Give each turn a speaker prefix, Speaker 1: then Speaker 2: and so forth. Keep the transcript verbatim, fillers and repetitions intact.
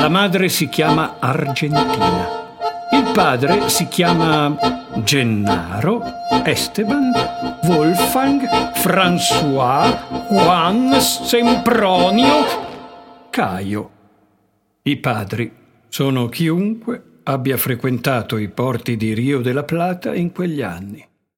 Speaker 1: La madre si chiama Argentina. Il padre si chiama Gennaro, Esteban, Wolfgang, François, Juan, Sempronio, Caio. I padri sono chiunque abbia frequentato i porti di Rio de la Plata in quegli anni.